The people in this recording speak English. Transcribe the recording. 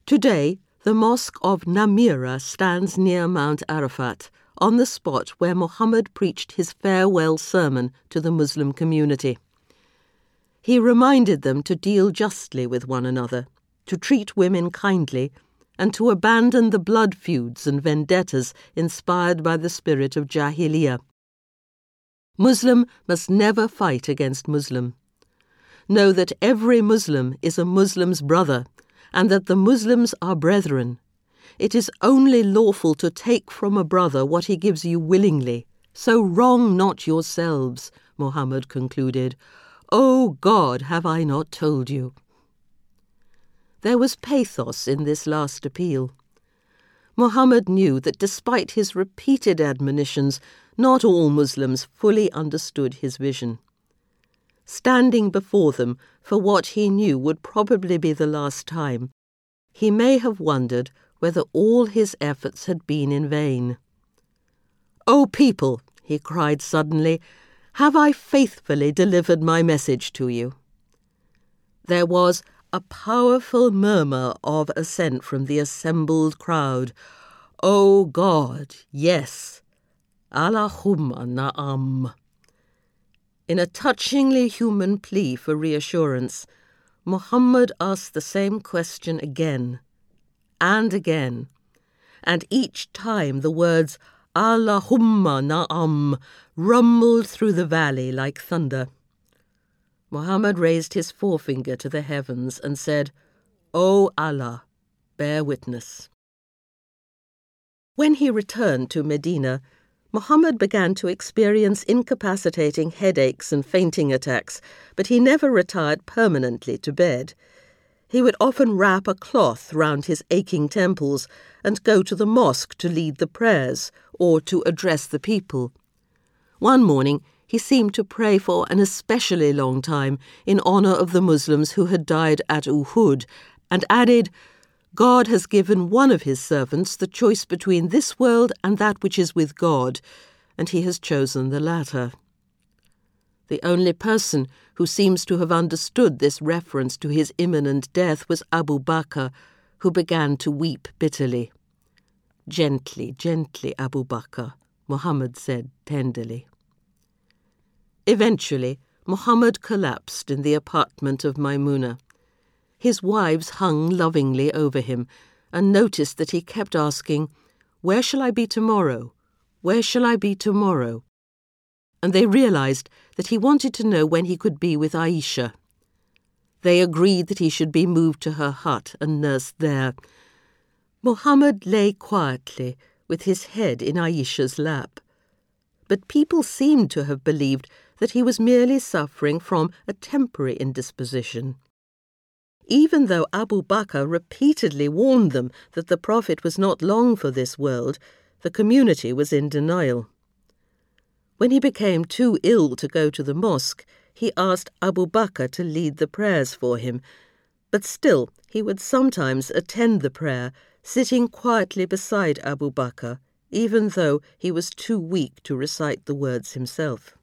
Today, the mosque of Namira stands near Mount Arafat, on the spot where Muhammad preached his farewell sermon to the Muslim community. He reminded them to deal justly with one another, to treat women kindly, and to abandon the blood feuds and vendettas inspired by the spirit of Jahiliyyah. Muslim must never fight against Muslim. Know that every Muslim is a Muslim's brother, and that the Muslims are brethren. It is only lawful to take from a brother what he gives you willingly. So wrong not yourselves, Muhammad concluded. O God, have I not told you? There was pathos in this last appeal. Muhammad knew that despite his repeated admonitions, not all Muslims fully understood his vision. Standing before them for what he knew would probably be the last time, he may have wondered whether all his efforts had been in vain. "O people," he cried suddenly, "have I faithfully delivered my message to you?" There was a powerful murmur of assent from the assembled crowd. "O God, yes. Allahumma na'am." In a touchingly human plea for reassurance, Muhammad asked the same question again and again, and each time the words "Allahumma na'am" rumbled through the valley like thunder. Muhammad raised his forefinger to the heavens and said, "O Allah, bear witness." When he returned to Medina, Muhammad began to experience incapacitating headaches and fainting attacks, but he never retired permanently to bed. He would often wrap a cloth round his aching temples and go to the mosque to lead the prayers or to address the people. One morning, he seemed to pray for an especially long time in honor of the Muslims who had died at Uhud, and added, "God has given one of his servants the choice between this world and that which is with God, and he has chosen the latter." The only person who seems to have understood this reference to his imminent death was Abu Bakr, who began to weep bitterly. "Gently, gently, Abu Bakr," Muhammad said tenderly. Eventually, Muhammad collapsed in the apartment of Maimuna. His wives hung lovingly over him and noticed that he kept asking, "Where shall I be tomorrow? Where shall I be tomorrow?" And they realized that he wanted to know when he could be with Aisha. They agreed that he should be moved to her hut and nursed there. Muhammad lay quietly with his head in Aisha's lap. But people seemed to have believed that he was merely suffering from a temporary indisposition. Even though Abu Bakr repeatedly warned them that the Prophet was not long for this world, the community was in denial. When he became too ill to go to the mosque, he asked Abu Bakr to lead the prayers for him, but still he would sometimes attend the prayer, sitting quietly beside Abu Bakr, even though he was too weak to recite the words himself.